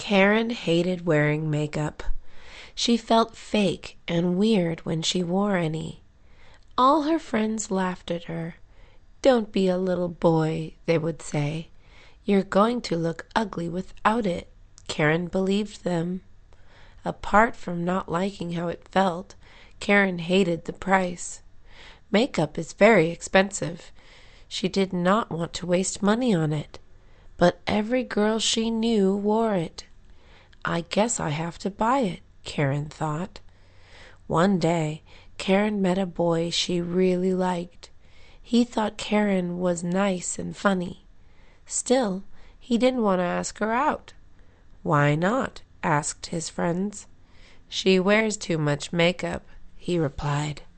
Karen hated wearing makeup. She felt fake and weird when she wore any. All her friends laughed at her. "Don't be a little boy," they would say. "You're going to look ugly without it." Karen believed them. Apart from not liking how it felt, Karen hated the price. Makeup is very expensive. She did not want to waste money on it. But every girl she knew wore it. "I guess I have to buy it," Karen thought. One day, Karen met a boy she really liked. He thought Karen was nice and funny. Still, he didn't want to ask her out. "Why not?" asked his friends. "She wears too much makeup," he replied.